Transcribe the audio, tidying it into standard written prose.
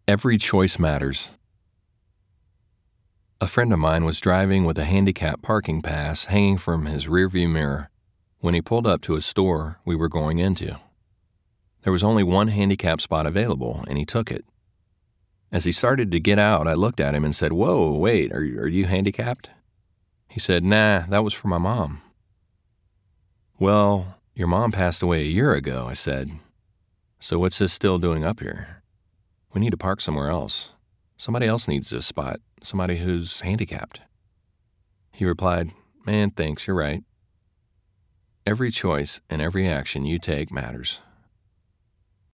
Every choice matters. A friend of mine was driving with a handicap parking pass hanging from his rearview mirror when he pulled up to a store we were going into. There was only one handicap spot available, and he took it. As he started to get out, I looked at him and said, "Whoa, wait, are you handicapped?" He said, "Nah, that was for my mom." "Well, your mom passed away a year ago," I said. "So what's this still doing up here? We need to park somewhere else. Somebody else needs this spot, somebody who's handicapped." He replied, "Man, thanks, you're right. Every choice and every action you take matters."